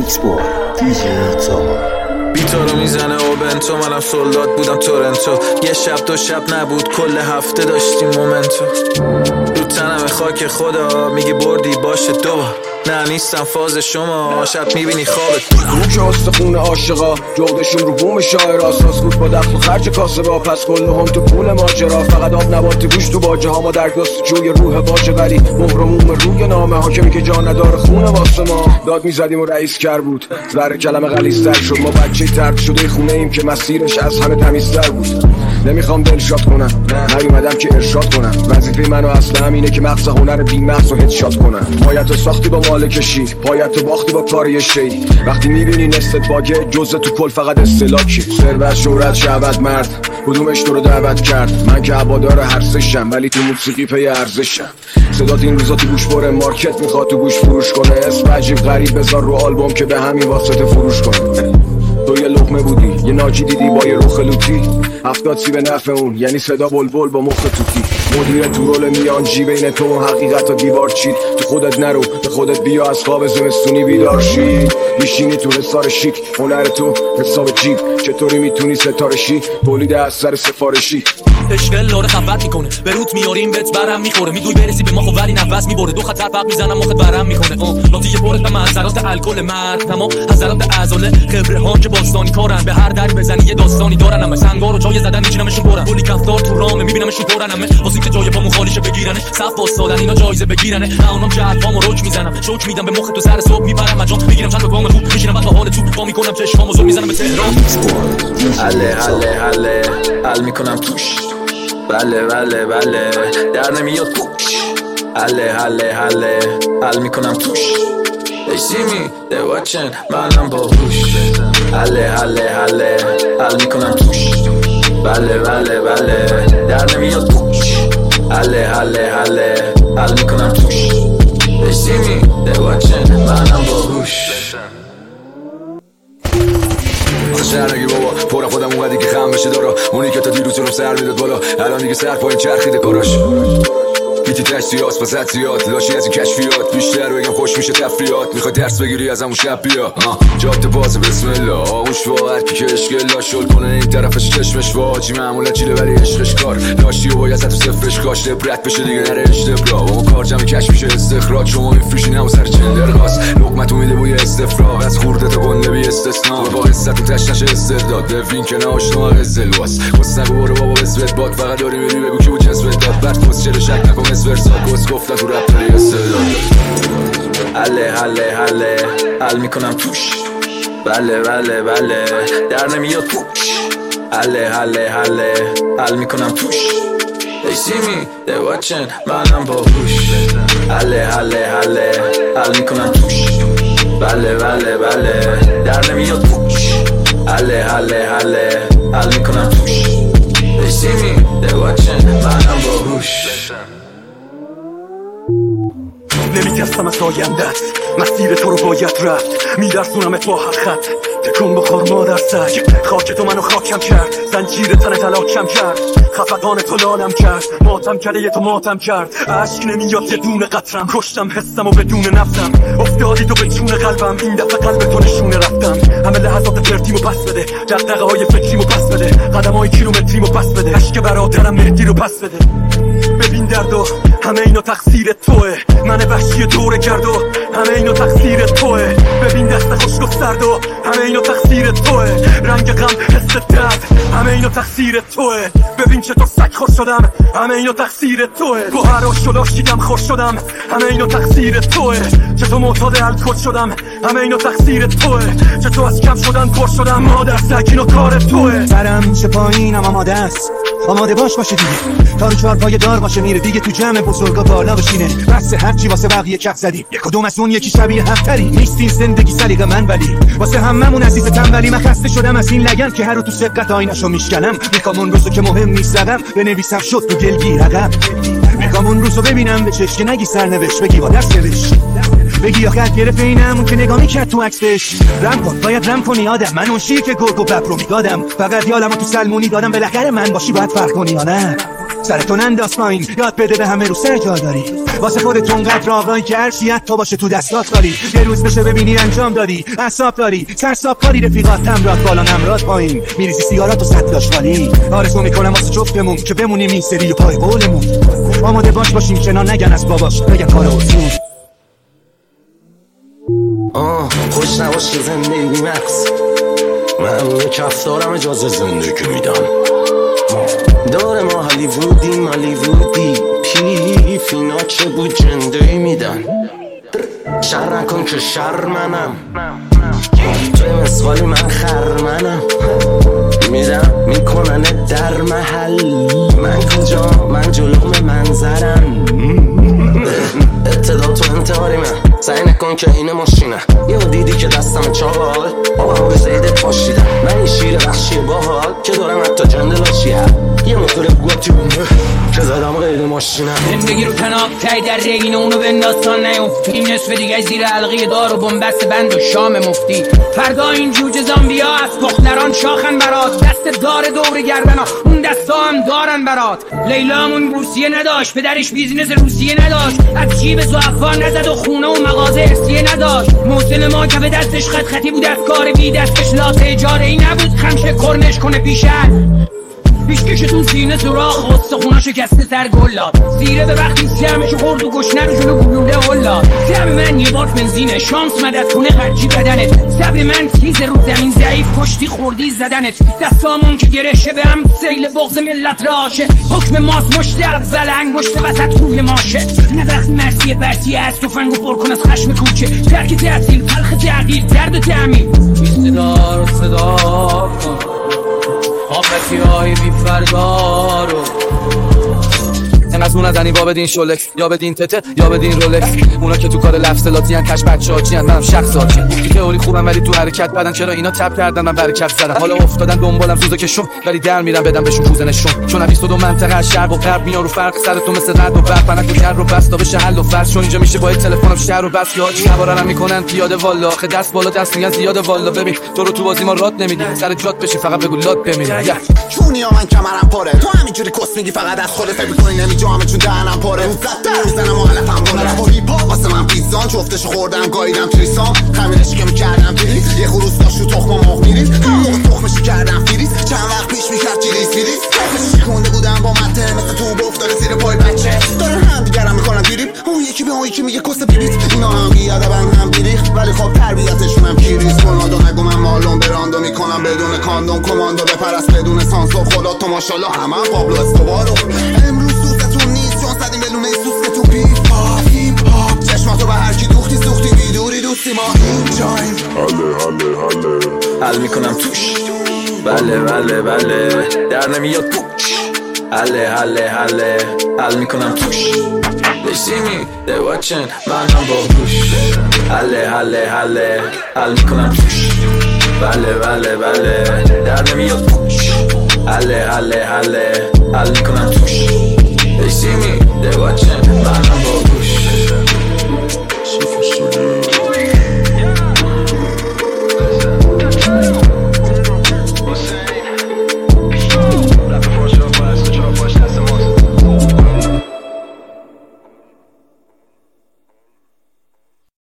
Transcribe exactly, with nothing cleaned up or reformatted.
میکس با دیجی تاها بیتا رو میزنه اوبنتو، منم سولداد بودم تورنتو. یه شب دو شب نبود، کل هفته داشتیم مومنتو. رو تنم خاک خدا، میگی بردی باشه دو نه نیستم فاز شما، شب میبینی خوابت رو که استخون عاشقا جغدشون رو بوم شاعر اساس بود با دخل و خرج کاسه با پس کل هم تو پول ماجرا. فقط آب نباتی گوش تو باجه ها، ما در دست جوی روح باجه ولی مهرموم روی نامه حاکمی که جا نداره خونه واسه ما. داد میزدیم و رئیس کر بود، زهر کلمه غلیظتر شد. ما بچه ترد شده خونه ایم که مسیرش از همه تمیزتر بود. نمیخوام دلشاد کنم، نیومدم که ارشاد کنم. وظیفه منو اصلا همینه که مغز هنر بی‌مغز و هدشات کنم. پایتو ساختی با مالکشی، پایتو باختی با کاری شی. وقتی میبینی نستت باگه، جزء تو کل فقط استلاکی. ثروت شهرت شهوت مرد، کدومش تو رو دعوت کرد؟ من که عبادار هر سشم، ولی تو موسیقی پی ارزشم. صدات این روزا تو گوش بره، مارکت میخواد تو گوش فروش کنه. اسم عجیب غریب بذار رو آلبوم که به همین واسطه فروش کنه. تو یه لقمه بودی، یه ناجی دیدی با یه روخ لوتی. هفتاد سی به نفع اون، یعنی صدا بلبل با مخ توتی. مدیر تو رول میانجی بین تو و حقیقت و دیوار چید. تو خودت نرو، به خودت بیا، از خواب زمستونی بیدار شی. میشینی تو حصار شیک، هنر تو حساب جیب. چطوری میتونی ستاره شی، تولید اثر سفارشی. اشکال لاره خفت میکنه، به روت میاریم بهت برم میخوره. میدوی برسی به ما خب ولی نفس میبره. دو خط فرق میزنم مخت برم میکنه. آه لاتی که پرت من حضرات الکل مرد، تمام حضرات عضله خبره ها که باستانی کارن. به هر در بزنی یه داستانی دارن. همه سنگار و جای زدن میچینمشون برن. کلی کفتار تو رامه میبینمشون پرن. همه واسه که جای پامون خالیشه بگیرنه. صف واسادن اینا جایزه بگیرنه. نه اونام که حرفامو روک میزنم، شوک میدم به مخ تو سر صبح میبرم انجام. میگیرم چند تا گام خوب میشینم بعد با حال تو پا میکنم چشمامو زل میزنم به تهران. حله حله حله حل میکنم توش، بله بله بله در نمیاد پوش. حله حله حله حل میکنم توش. They see me, they watching, منم باهوش. حله حله حله حل میکنم توش، بله بله بله در نمیاد پوش. حله حله حله حل میکنم توش. They see me, they watching, منم باهوش. شهر نگی بابا، پورم خودم اونقدی که خم بشه دارا. اونی که تا دیروز رو سر میداد بالا، الان دیگه سر پایین چرخیده کاراش. بیتی تشتیات واسه زیاد، لاشی از این کشفیات. بیشتر بگم خوش میشه تفریات. میخوای درس بگیری از همون شب بیا. جاده بازه بسم الله، آغوش وا هر کی که اشکل لاشل کنه این طرفش چشمش واجی. معمولا چیله ولی عشقش کار لاشی و باید تو صفرش کاش لبرت بشه دیگه نره اشتبرا. اون کار جمعی کش میشه استخراج. شما میفروشین همون سر چندر غاز، لقمتو میده بوی استفراغ. از خورده تا گنده بی استثنا، با قصتون تش نشه استرداد. دوین که ناشنا قزلواس خست نگو برو بابا بسوت باد. فقط داری میری بگو کی بود جسوت داد. بعد کس چرا شک نکن اسورسا کس گفتن تو رپ داری استعداد. حله حله حله حل میکنم توش، بله بله بله در نمیاد پوش. حله حله حله حل میکنم توش. They see me, they watching, منم باهوش. حله حله حله حل میکنم توش، بله بله بله در نمیاد پوش. حله حله حله حل میکنم توش. They see me, they watching, منم باهوش. نمیترسم از آیندت، مسیر تو رو باید رفت. میدرسونمت با هر خط، تکون بخور مادر سگ. خاک تو منو خاکم کرد، زنجیر تن تلاکم کرد. خفقان تو لالم کرد، ماتم کرده یه تو ماتم کرد. عشق نمیاد یه دونه قطرم، کشتم حسم و بدون نفسم. افتادی تو به جون قلبم، این دفعه قلب تو نشونه رفتم. همه لحظات پرتیمو پس بده، دغدغه های فکریمو پس بده. قدم های کیلومتریمو پس بده، عشق برادرم مهدی رو پس بده. ببین دردو همه اینو تقصیر توه، من وحشی دوره کرد و همه اینو تقصیر توه. ببین دست خوشک و سرد و همه اینو تقصیر توه. رنگ غم حس درد همه اینو تقصیر توه. ببین چطور سگ خور شدم، همه اینو تقصیر توه. گوهر و شلاشیدم خور شدم، همه اینو تقصیر توه. چطور معتاد الکل شدم، همه اینو تقصیر توه. چطور از کم شدن پر شدم، مادر سگ اینو کار توه. سرم چه پایینم آماده است، آماده باش باشه دیگه. تا رو چهار پای دار باشه میره دیگه، تو جمع بزرگا بالا بشینه. بس هرچی واسه بقیه کف زدی، یک کدوم از اون یکی شبیه همتری. نیست این زندگی سلیق من ولی واسه هممون عزیز تنبلی. من خسته شدم از این لگن که هر رو تو سبقت آینشو میشکنم. میخوام اون روزو که مهم نیست رقم بنویسم شد تو دلگیر رقم. میخوام اون روزو ببینم به چشم که نگی سرنوشت، بگی با دست نوشت، بگی آخر گرفت اینم اون که نگاه میکرد تو عکسش. رم کن باید رم کنی آدم، من اون شیر که گرگ و ببر رو میدادم. فقط یالمو تو سلمونی دادم، بالاخره من باشی باید فرق کنی یا نه. سرتون انداز پایین، یاد بده به همه رو سر جا داری. واسه خودت اونقدر آقایی که هر چی تا باشه تو دستات کاری. یه روز بشه ببینی انجام دادی، اعصاب داری، سرساب کاری، رفیقات تمرات بالا نمرات پایین، میریزی سیگارات و صد داش خالی. آرزو میکنم واسه جفتمون که بمونیم این سری و پای قولمون. آماده باش باشیم کنار نگن از باباش بگن کار اصول. آه خوش نباشه زندگی مقص، من یه کفتارم اجازه زندگی میدم. داره ما هالیوودیم هالیوودی پیف اینا چه بود جنده میدن. شر نکن که شر منم، توی مسخالی من خرمنم. میرم میکنن در محل، من کجا من جلوم منظرم. ابتدا تو انتحاری من سعی نکن که این ماشینه. یه دیدی که دستم چاقال آقا به زیدت پاشیدم. من این شیر بخشی باحال که دارم حتی جندلاشیه. یه موتور گوتی بونده که زدم غیر ماشینه. زندگی رو کنار تای در رگین اونو بنداستان نیفت. این نصف دیگه زیر حلقه دار و بنبست بند و شام مفتی. فردا این جوجه زامبیا از پختران شاخن برات. دست دار دور گردنا اون دستا هم دارن برات. لیلامون روسیه نداشت، پدرش بیزینس روسیه نداشت. از جیب زعفا نزد و خونه و مغازه ارسیه نداشت. محسن ما کف دستش خط خطی بود از کار بی دستش لاسه اجاره ای نبود خمشه کرنش کنه پیشت. پیشکشتون سینه سراخ استخونا شکسته سر گلاد. زیره به وقتی سیرمشو خورد و گشنه رو جلو گلوله هلاد. سبب من یه بار بنزینه شانس مدد خونه خرجی بدنت. سبب من تیز رو زمین ضعیف کشتی خوردی زدنت. دستامون که گرشه به هم سیل بغض ملت راشه. حکم ماست مشت از زلنگ مشت وسط روی ماشه. نه وقت مرسی برسی از توفنگ و پر کن از خشم کوچه. درک تحصیل تلخ تغییر درد تعمیر. بی صدا رو صدا کن آفتی های بی فرگارو. از اون نزنی با بدین شولکس یا بدین تته یا بدین رولکس. اونا که تو کار لفظلاتی ان کش بچه‌ها منم شخصاتی. گفتی که اولی خوبم ولی تو حرکت بدن. چرا اینا تپ کردن من برکت زدم. حالا افتادن دنبالم سوزو کشم ولی در میرم بدم بهشون پوزنشون. چون بیست و دو منطقه از شرق و غرب میان رو فرق سر تو مثل رد و برق. فنک و در رو بس تا بشه حل و فصل. چون اینجا میشه با تلفنم شهر و بس. یا نوارم میکنن پیاده والا. آخه دست بالا دست میگن زیاده والا. ببین تو رو تو بازی ما رات نمیدی. سر جات بشی فقط بگو لات بمیری. چونیا من کمرم پاره. تو همینجوری کس میگی فقط از خودت فکر می‌کنی نمیجامه چون دهنم پاره. میزنم و علفم باره. رپ و هیپ هاپ واسه من پیزان جفتشو خوردم گاییدم تریسام. همینش که میکردم فریز یه خروس داشت تو تخم مرغ میریز. موقع تخمشو کردم فریز چند وقت پیش میکرد جلیس فریز. تخمشو شکونده بودم با مته مثل تو افتاده زیر پای بچه. دارن هم دیگرم میکنن دیریب. اون یکی به اون یکی میگه کس بیریت. اینا هم بیادبن هم بیریخت ولی خب تربیتشون هم کیریز. رونالدو نگو من مالون براندو میکنم بدون کاندوم. کماندو بپرست بدون سانسور. خدا تو ماشاءالله همه پابلو اسکوبارو. امروز سوزتون نیست چون زدیم بلونه سوز که تو بیف هاپ هیپ هاپ. چشماتو به هر کی دوختی سوختی بیدوری دوستی ما این جایم. حله حله حله حل میکنم توش. بله بله بله در نمیاد پوچ. حله حله حله حل میکنم توش. They see me, they watching من هم با گوش. حله حله حله حل میکنم توش. بله بله بله در نمیاد پوچ. حله حله حله حل میکنم توش. They see me, they watching من هم با گوش.